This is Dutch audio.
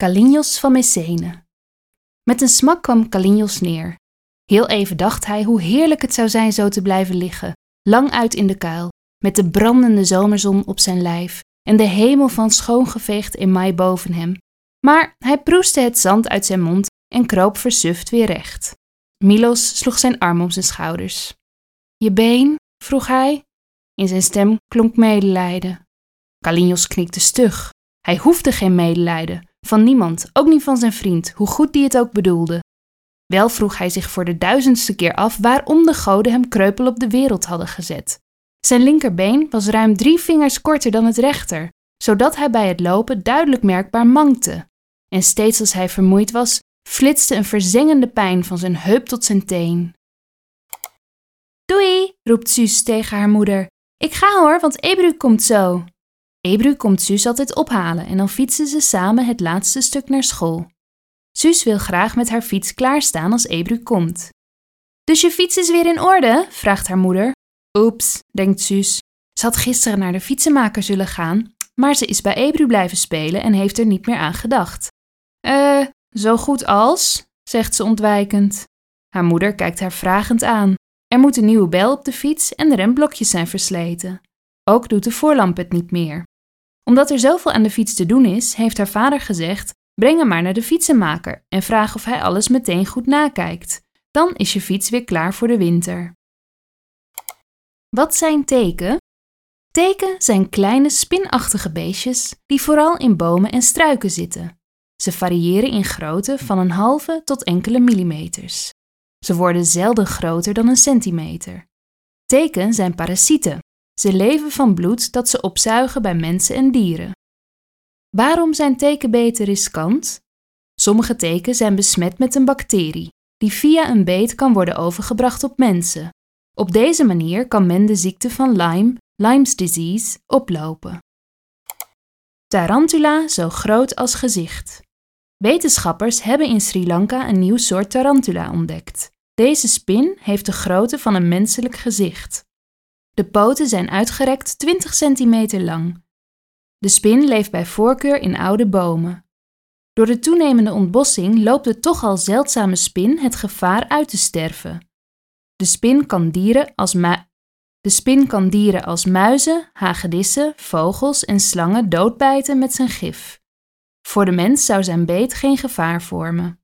Kalinios van Mycene. Met een smak kwam Kalinios neer. Heel even dacht hij hoe heerlijk het zou zijn zo te blijven liggen, lang uit in de kuil, met de brandende zomerzon op zijn lijf en de hemel van schoongeveegd emaai boven hem. Maar hij proestte het zand uit zijn mond en kroop versuft weer recht. Milos sloeg zijn arm om zijn schouders. Je been? Vroeg hij. In zijn stem klonk medelijden. Kalinios knikte stug. Hij hoefde geen medelijden, van niemand, ook niet van zijn vriend, hoe goed die het ook bedoelde. Wel vroeg hij zich voor de 1000ste keer af waarom de goden hem kreupel op de wereld hadden gezet. Zijn linkerbeen was ruim 3 vingers korter dan het rechter, zodat hij bij het lopen duidelijk merkbaar mankte. En steeds als hij vermoeid was, flitste een verzengende pijn van zijn heup tot zijn teen. Doei, roept Suus tegen haar moeder. Ik ga hoor, want Ebru komt zo. Ebru komt Suus altijd ophalen en dan fietsen ze samen het laatste stuk naar school. Suus wil graag met haar fiets klaarstaan als Ebru komt. Dus je fiets is weer in orde? Vraagt haar moeder. Oeps, denkt Suus. Ze had gisteren naar de fietsenmaker zullen gaan, maar ze is bij Ebru blijven spelen en heeft er niet meer aan gedacht. Zo goed als, zegt ze ontwijkend. Haar moeder kijkt haar vragend aan. Er moet een nieuwe bel op de fiets en de remblokjes zijn versleten. Ook doet de voorlamp het niet meer. Omdat er zoveel aan de fiets te doen is, heeft haar vader gezegd: breng hem maar naar de fietsenmaker en vraag of hij alles meteen goed nakijkt. Dan is je fiets weer klaar voor de winter. Wat zijn teken? Teken zijn kleine spinachtige beestjes die vooral in bomen en struiken zitten. Ze variëren in grootte van een halve tot enkele millimeters. Ze worden zelden groter dan een centimeter. Teken zijn parasieten. Ze leven van bloed dat ze opzuigen bij mensen en dieren. Waarom zijn tekenbeten riskant? Sommige teken zijn besmet met een bacterie, die via een beet kan worden overgebracht op mensen. Op deze manier kan men de ziekte van Lyme's disease, oplopen. Tarantula zo groot als gezicht. Wetenschappers hebben in Sri Lanka een nieuw soort tarantula ontdekt. Deze spin heeft de grootte van een menselijk gezicht. De poten zijn uitgerekt 20 centimeter lang. De spin leeft bij voorkeur in oude bomen. Door de toenemende ontbossing loopt de toch al zeldzame spin het gevaar uit te sterven. De spin kan dieren als muizen, hagedissen, vogels en slangen doodbijten met zijn gif. Voor de mens zou zijn beet geen gevaar vormen.